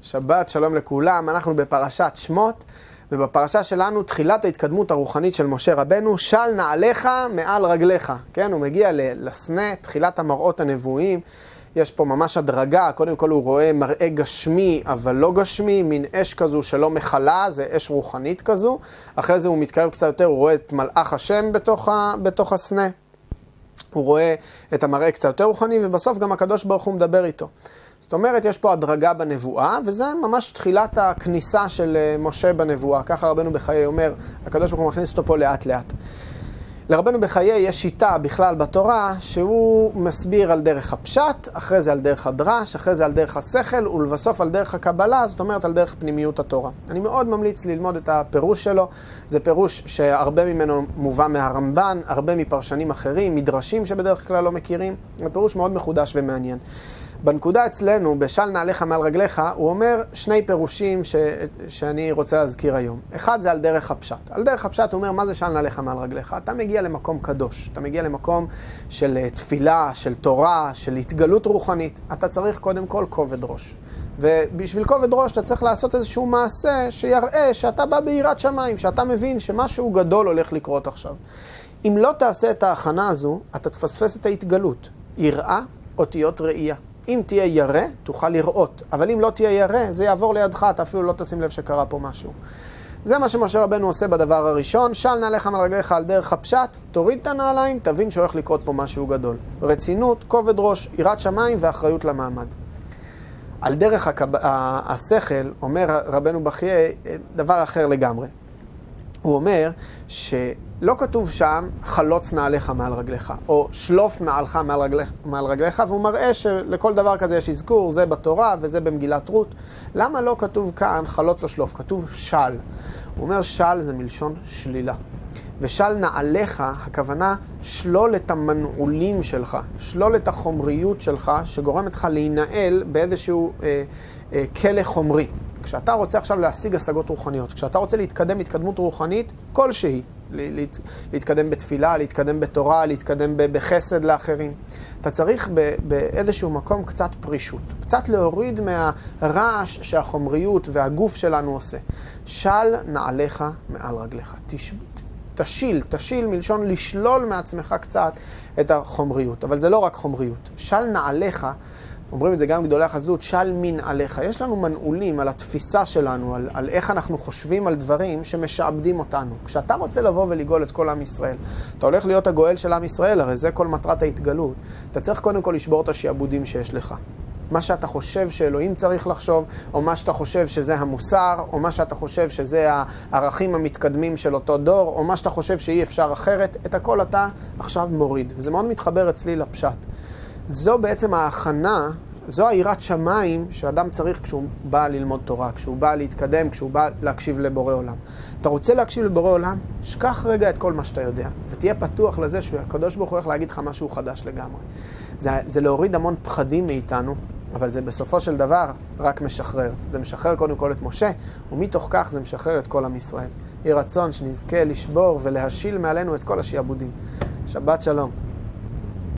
שבת שלום לכולם, אנחנו בפרשת שמות, ובפרשה שלנו תחילת ההתקדמות הרוחנית של משה רבנו, של נעליך מעל רגליך, כן? הוא מגיע לסנה, תחילת המראות הנבואיים, יש פה ממש הדרגה, קודם כל הוא רואה מראה גשמי, אבל לא גשמי, מין אש כזו שלא מחלה, זה אש רוחנית כזו, אחרי זה הוא מתקרב קצת יותר, הוא רואה את מלאך השם בתוך הסנה, הוא רואה את המראה קצת יותר רוחני, ובסוף גם הקדוש ברוך הוא מדבר איתו. זאת אומרת, יש פה הדרגה בנבואה, וזה ממש תחילת הכניסה של משה בנבואה. ככה רבנו בחיי אומר, הקדוש ברוך הוא מכניס אותו פה לאט לאט. לרבנו בחיי יש שיטה בכלל בתורה, שהוא מסביר על דרך הפשט, אחרי זה על דרך הדרש, אחרי זה על דרך השכל, ולבסוף על דרך הקבלה, זאת אומרת על דרך פנימיות התורה. אני מאוד ממליץ ללמוד את הפירוש שלו, זה פירוש שהרבה ממנו מובא מהרמב"ן, הרבה מפרשנים אחרים, מדרשים שבדרך כלל לא מכירים, זה פירוש מאוד מחודש ומעניין. בנקודה אצלנו, בשל נעליך מעל רגליך, הוא אומר שני פירושים שאני רוצה להזכיר היום. אחד זה על דרך הפשט. על דרך הפשט הוא אומר, מה זה של נעליך מעל רגליך? אתה מגיע למקום קדוש, אתה מגיע למקום של תפילה, של תורה, של התגלות רוחנית. אתה צריך קודם כל כובד ראש. ובשביל כובד ראש אתה צריך לעשות איזשהו מעשה שיראה שאתה בא ביראת שמיים, שאתה מבין שמשהו גדול הולך לקרות עכשיו. אם לא תעשה את ההכנה הזו, אתה תפספס את ההתגלות. יראה אותיות ראייה. אם תהיה ירא, תוכל לראות. אבל אם לא תהיה ירא, זה יעבור לידך, אתה אפילו לא תשים לב שקרה פה משהו. זה מה שמשה רבנו עושה בדבר הראשון. של נעליך מעל רגליך על דרך הפשט, תוריד את הנעליים, תבין שהולך לקרות פה משהו גדול. רצינות, כובד ראש, יראת שמיים ואחריות למעמד. על דרך השכל, אומר רבנו בחיי, דבר אחר לגמרי. הוא אומר שלא כתוב שם חלוץ נעליך מעל רגליך, או שלוף נעלך מעל רגליך, והוא מראה שלכל דבר כזה יש אזכור, זה בתורה וזה במגילת רות. למה לא כתוב כאן חלוץ או שלוף? כתוב של. הוא אומר של זה מלשון שלילה. ושל נעליך, הכוונה שלול את המנעולים שלך, שלול את החומריות שלך, שגורמת לך להינעל באיזשהו כלא חומרי. כשאתה רוצה עכשיו להשיג השגות רוחניות, כשאתה רוצה להתקדם התקדמות רוחנית כלשהי, להתקדם בתפילה, להתקדם בתורה, להתקדם בחסד לאחרים, אתה צריך באיזשהו מקום קצת פרישות, קצת להוריד מהרעש שהחומריות והגוף שלנו עושה. של נעליך מעל רגליך. תשיל מלשון לשלול מעצמך קצת את החומריות, אבל זה לא רק חומריות. של נעליך, אומרים את זה גם גדולי החסידות, של מנעליך. יש לנו מנעולים על התפיסה שלנו, על איך אנחנו חושבים על דברים שמשעבדים אותנו. כשאתה רוצה לבוא ולגאול את כל עם ישראל, אתה הולך להיות הגואל של עם ישראל, הרי זה כל מטרת ההתגלות. אתה צריך קודם כל לשבור את השעבודים שיש לך. מה שאתה חושב שאלוהים צריך לחשוב, או מה שאתה חושב שזה המוסר, או מה שאתה חושב שזה הערכים המתקדמים של אותו דור, או מה שאתה חושב שאי אפשר אחרת, את הכל אתה עכשיו מוריד. וזה מאוד מתחבר אצלי לפשט. זו בעצם ההכנה, זו היראת שמיים שאדם צריך כשהוא בא ללמוד תורה, כשהוא בא להתקדם, כשהוא בא להקשיב לבורא עולם. אתה רוצה להקשיב לבורא עולם? שכח רגע את כל מה שאתה יודע, ותהיה פתוח לזה שהקדוש ברוך הוא הולך להגיד לך משהו חדש לגמרי. זה להוריד המון פחדים מאיתנו, אבל זה בסופו של דבר רק משחרר. זה משחרר קודם כל את משה, ומתוך כך זה משחרר את כל עם ישראל. יהי רצון שנזכה לשבור ולהשיל מעלינו את כל השעבודים. שבת שלום.